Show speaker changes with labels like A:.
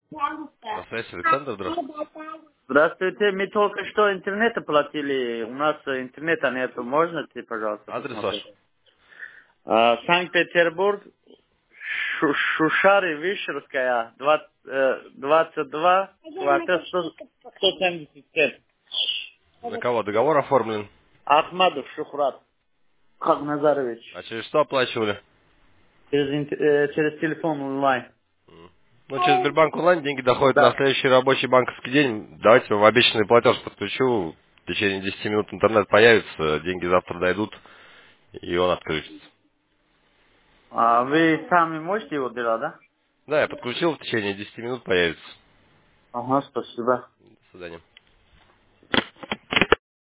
A: На связи Александр, здравствуйте.
B: Здравствуйте, мы только что интернет оплатили, у нас интернета нету, можно ты, пожалуйста,
A: Адрес
B: посмотреть?
A: ваш?
B: Санкт-Петербург, Шушары, Вишерская, 22, квартира 175.
A: На кого договор оформлен?
B: Ахмадов Шухрат Хагназарович.
A: А через что оплачивали?
B: Через телефон онлайн.
A: Ну, через Сбербанк онлайн деньги доходят на
B: Да.
A: следующий рабочий банковский день. Давайте вам обещанный платеж подключу. В течение 10 минут интернет появится, деньги завтра дойдут, и он отключится.
B: Вы сами можете его делать, да?
A: Да, я подключил, в течение 10 минут появится.
B: Ага, спасибо.
A: До свидания.